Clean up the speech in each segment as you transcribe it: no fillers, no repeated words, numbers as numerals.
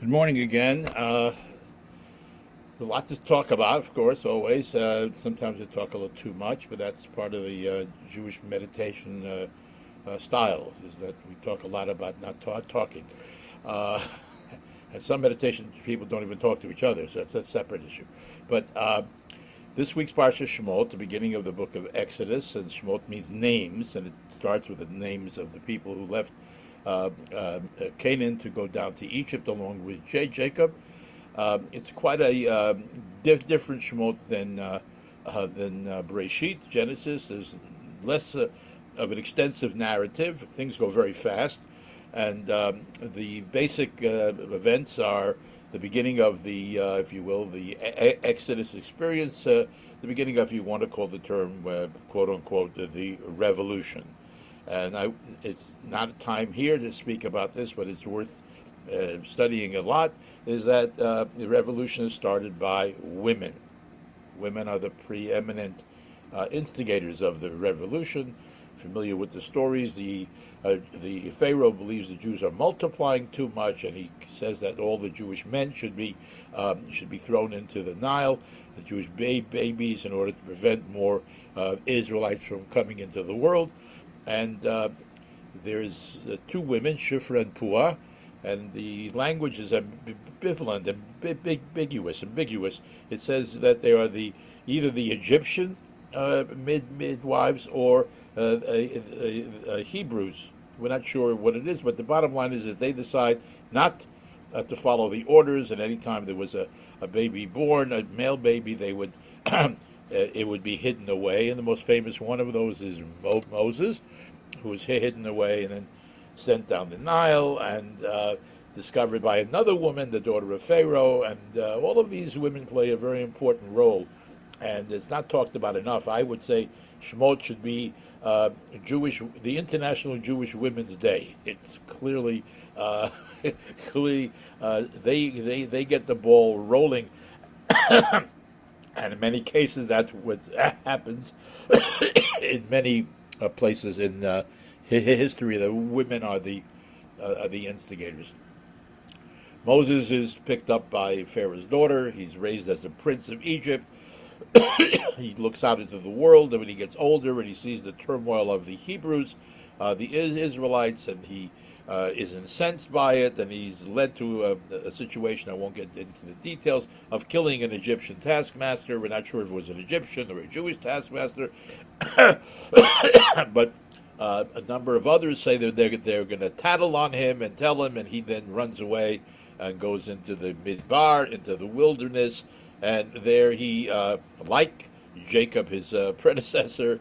Good morning again. There's a lot to talk about, of course, always. Sometimes we talk a little too much, but that's part of the Jewish meditation style, is that we talk a lot about not talking. Uh, and some meditation people don't even talk to each other, so that's a separate issue. But this week's Parsha Shemot, the beginning of the book of Exodus, and Shemot means names, and it starts with the names of the people who left Canaan to go down to Egypt along with Jacob. It's quite a different Shemot than Bereshit, Genesis. There's less of an extensive narrative. Things go very fast, and the basic events are the beginning of the, if you will, the Exodus experience. The beginning of, if you want to call the term, quote unquote, the revolution. And it's not a time here to speak about this, but it's worth studying a lot. Is that the revolution is started by women. Women are the preeminent instigators of the revolution. Familiar with the stories, the Pharaoh believes the Jews are multiplying too much, and he says that all the Jewish men should be thrown into the Nile, the Jewish babies, in order to prevent more Israelites from coming into the world. And there's two women, Shifra and Puah, and the language is ambivalent and ambiguous. It says that they are either the Egyptian midwives or Hebrews. We're not sure what it is, but the bottom line is that they decide not to follow the orders, and anytime there was a baby born, a male baby, they would it would be hidden away. And the most famous one of those is Moses, who was hidden away and then sent down the Nile and discovered by another woman, the daughter of Pharaoh. And all of these women play a very important role, and it's not talked about enough. I would say Shemot should be the International Jewish Women's Day. It's clearly, they get the ball rolling. And in many cases, that's what happens in many places in history. The women are the instigators. Moses is picked up by Pharaoh's daughter. He's raised as the prince of Egypt. He looks out into the world, and when he gets older and he sees the turmoil of the Hebrews, the Israelites, and he is incensed by it, and he's led to a situation, I won't get into the details, of killing an Egyptian taskmaster. We're not sure if it was an Egyptian or a Jewish taskmaster, but a number of others say that they're going to tattle on him and tell him, and he then runs away and goes into the Midbar, into the wilderness, and there he, like Jacob, his predecessor,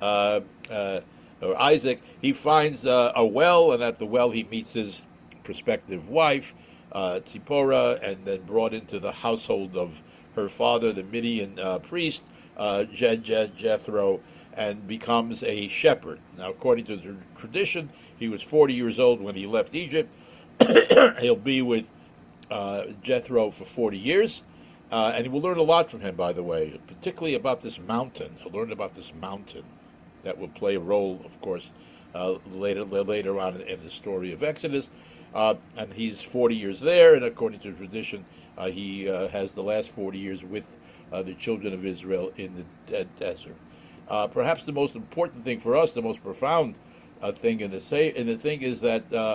or Isaac, he finds a well, and at the well he meets his prospective wife, Tzipporah, and then brought into the household of her father, the Midian priest, Jethro, and becomes a shepherd. Now, according to the tradition, he was 40 years old when he left Egypt. He'll be with Jethro for 40 years. And he will learn a lot from him, by the way, particularly about this mountain. He'll learn about this mountain that will play a role, of course, later on in the story of Exodus. And he's 40 years there, and according to tradition, he has the last 40 years with the children of Israel in the desert. Perhaps the most important thing for us, the most profound thing in the thing is that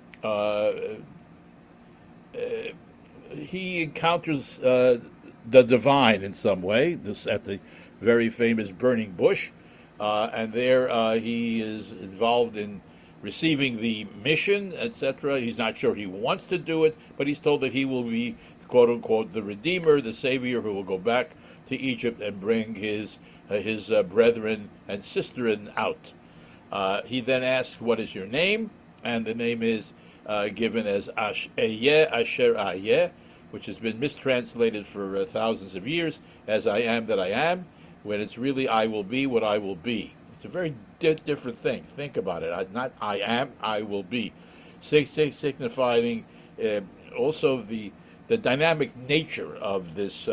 he encounters the divine in some way. This at the very famous burning bush, and there he is involved in receiving the mission, etc. He's not sure he wants to do it, but he's told that he will be, quote unquote, the Redeemer, the Savior, who will go back to Egypt and bring his brethren and sisterin out. He then asks, "What is your name?" And the name is given as Ehyeh Asher Ahyeh, which has been mistranslated for thousands of years as "I am that I am," when it's really "I will be what I will be." It's a very different thing. Think about it. Not "I am," "I will be," signifying also the dynamic nature of this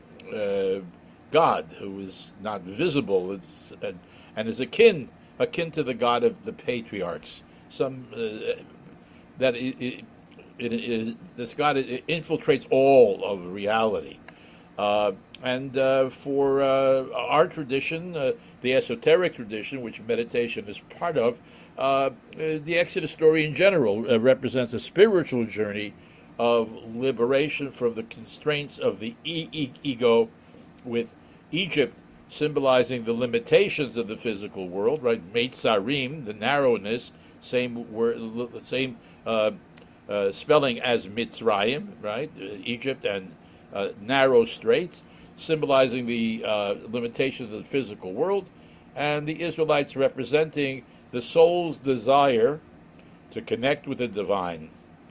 God, who is not visible. And is akin to the God of the patriarchs. Some that this God infiltrates all of reality. And for our tradition, the esoteric tradition, which meditation is part of, the Exodus story in general represents a spiritual journey of liberation from the constraints of the ego, with Egypt symbolizing the limitations of the physical world, right? Meitzarim, the narrowness, same word, same spelling as Mitzrayim, right? Egypt, and narrow straits, symbolizing the limitations of the physical world, and the Israelites representing the soul's desire to connect with the divine.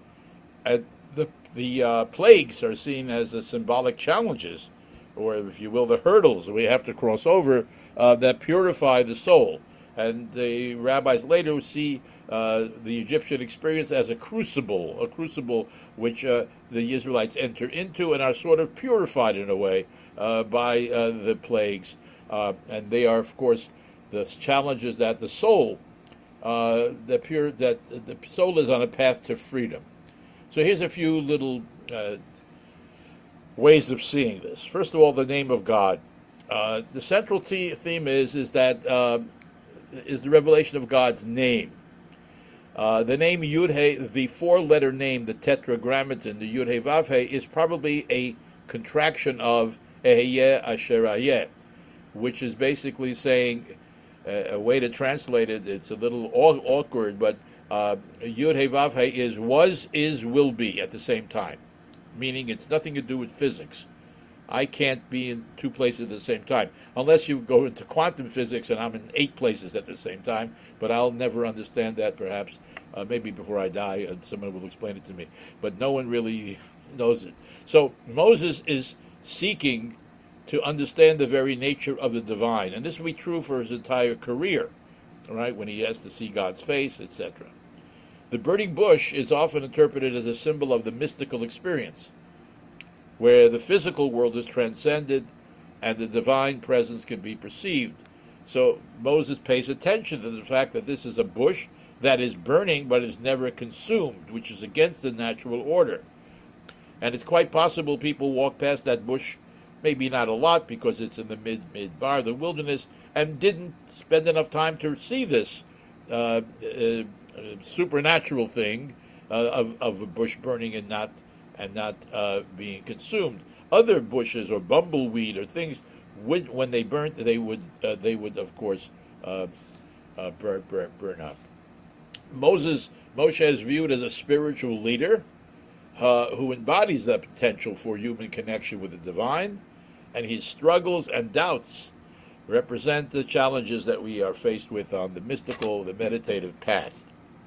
The plagues are seen as the symbolic challenges, or if you will, the hurdles that we have to cross over that purify the soul. And the rabbis later see the Egyptian experience as a crucible which the Israelites enter into and are sort of purified in a way by the plagues. And they are, of course, the challenges that the soul, that the soul is on a path to freedom. So here's a few little ways of seeing this. First of all, the name of God. The central theme is the revelation of God's name. The name Yud-He, the four-letter name, the tetragrammaton, the Yud-He Vav-He, is probably a contraction of Eheyeh Asher Ayeh, which is basically saying, a way to translate it, it's a little awkward, but Yud-He Vav-He is was, is, will be at the same time, meaning it's nothing to do with physics. I can't be in two places at the same time, unless you go into quantum physics and I'm in 8 places at the same time, but I'll never understand that, perhaps. Maybe before I die, someone will explain it to me. But no one really knows it. So Moses is seeking to understand the very nature of the divine, and this will be true for his entire career, right, when he has to see God's face, etc. The burning bush is often interpreted as a symbol of the mystical experience, where the physical world is transcended and the divine presence can be perceived. So Moses pays attention to the fact that this is a bush that is burning but is never consumed, which is against the natural order. And it's quite possible people walk past that bush, maybe not a lot because it's in the midbar, the wilderness, and didn't spend enough time to see this supernatural thing of a bush burning and not being consumed. Other bushes or bumbleweed or things, when they burnt, they would of course burn up. Moshe is viewed as a spiritual leader who embodies that potential for human connection with the divine, and his struggles and doubts represent the challenges that we are faced with on the mystical, the meditative path.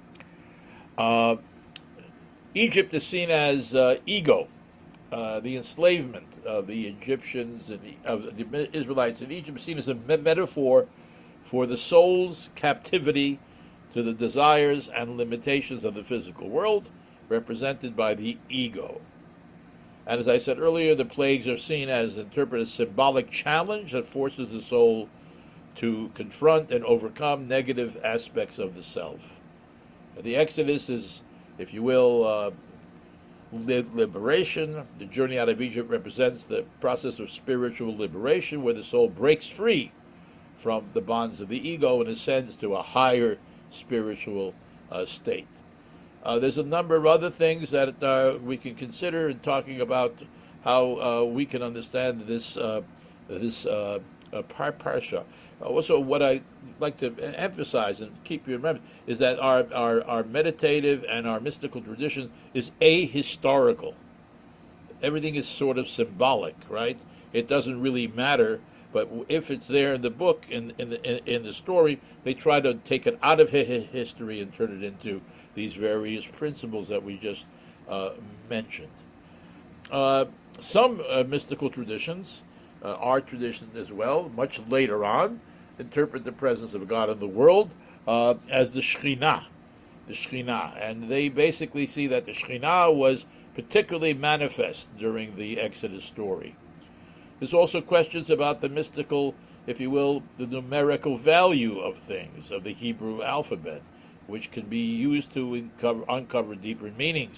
Egypt is seen as ego, the enslavement of the Egyptians and of the Israelites in Egypt is seen as a metaphor for the soul's captivity to the desires and limitations of the physical world, represented by the ego. And as I said earlier, the plagues are seen as interpreted as symbolic challenge that forces the soul to confront and overcome negative aspects of the self. The Exodus is, if you will, liberation. The journey out of Egypt represents the process of spiritual liberation, where the soul breaks free from the bonds of the ego and ascends to a higher spiritual state. There's a number of other things that we can consider in talking about how we can understand this parsha. Also, what I like to emphasize and keep you in mind is that our meditative and our mystical tradition is ahistorical. Everything is sort of symbolic, right? It doesn't really matter, but if it's there in the book, in the story, they try to take it out of history and turn it into these various principles that we just mentioned. Some mystical traditions, our tradition as well, much later on, interpret the presence of God in the world as the Shekhinah, and they basically see that the Shekhinah was particularly manifest during the Exodus story. There's also questions about the mystical, if you will, the numerical value of things, of the Hebrew alphabet, which can be used to uncover deeper meanings.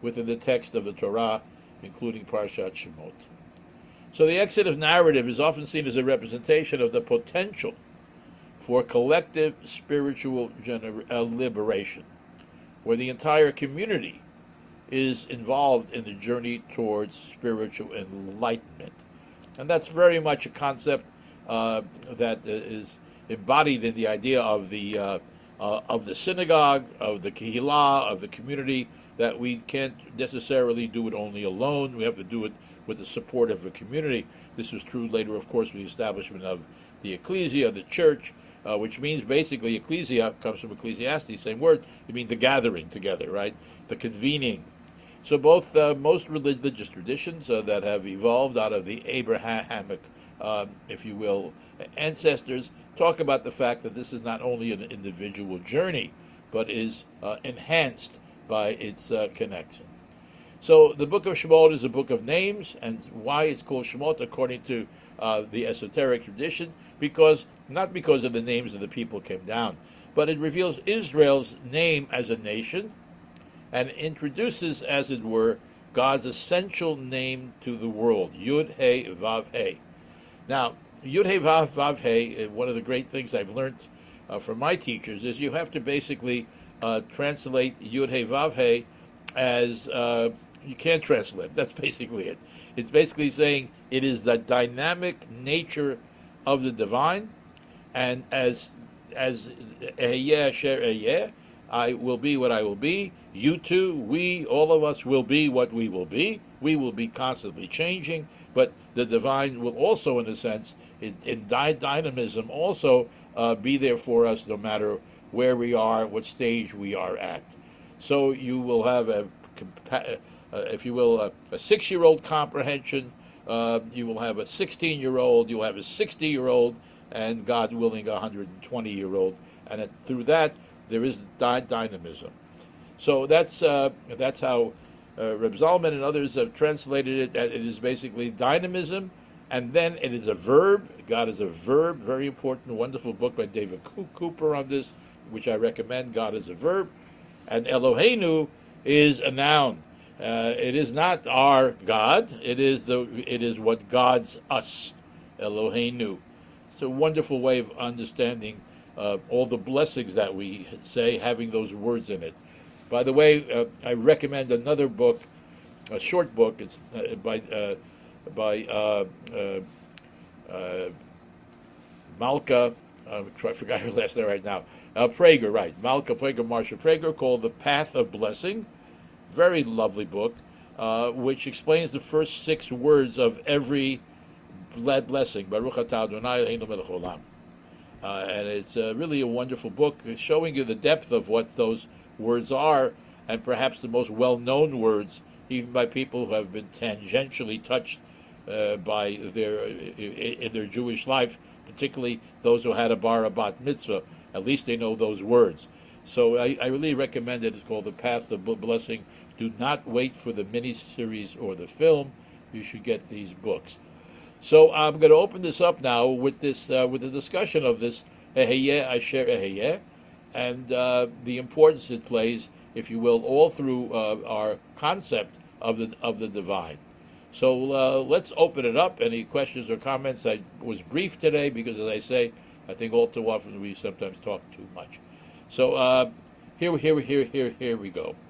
within the text of the Torah, including Parshat Shemot. So the Exodus narrative is often seen as a representation of the potential for collective spiritual liberation, where the entire community is involved in the journey towards spiritual enlightenment. And that's very much a concept that is embodied in the idea of the synagogue, of the kehillah, of the community, that we can't necessarily do it only alone. We have to do it with the support of the community. This was true later, of course, with the establishment of the ecclesia, the church, which means basically ecclesia comes from Ecclesiastes, same word. It means the gathering together, right? The convening. So both most religious traditions that have evolved out of the Abrahamic, if you will, ancestors talk about the fact that this is not only an individual journey, but is enhanced by its connection. So the book of Shemot is a book of names, and why it's called Shemot according to the esoteric tradition, not because of the names of the people came down, but it reveals Israel's name as a nation, and introduces, as it were, God's essential name to the world, Yud He Vav He. Now, Yud He Vav He, one of the great things I've learned from my teachers is you have to basically translate Yud He Vav He as you can't translate. That's basically it. It's basically saying it is the dynamic nature of the divine, and as Ehyeh Asher Ehyeh, I will be what I will be. You too, we, all of us will be what we will be. We will be constantly changing, but the divine will also, in a sense, in dynamism, also be there for us no matter where we are, what stage we are at. So you will have if you will, a 6-year-old comprehension. You will have a 16-year-old. You will have a 60-year-old, and God willing, a 120-year-old. And through that, there is dynamism. So that's how Reb Zalman and others have translated it. That it is basically dynamism, and then it is a verb. God is a verb. Very important, wonderful book by David Cooper on this, which I recommend. God is a verb, and Eloheinu is a noun. It is not our God. It is what God's us. Eloheinu. It's a wonderful way of understanding all the blessings that we say, having those words in it. By the way, I recommend another book, a short book. It's by Malka. I forgot her last name right now. Prager, right? Malka Prager, Marsha Prager, called "The Path of Blessing." Very lovely book, which explains the first 6 words of every blessing. Baruch atah Adonai Eloheinu melech haolam. And it's really a wonderful book, showing you the depth of what those words are, and perhaps the most well-known words, even by people who have been tangentially touched by in their Jewish life, particularly those who had a bar, a bat mitzvah. At least they know those words. So I really recommend it. It's called The Path of Blessing. Do not wait for the miniseries or the film. You should get these books. So I'm going to open this up now with the discussion of this Ehyeh Asher Ehyeh, and the importance it plays, if you will, all through our concept of the divine. So let's open it up. Any questions or comments? I was brief today because, as I say, I think all too often we sometimes talk too much. So here we go.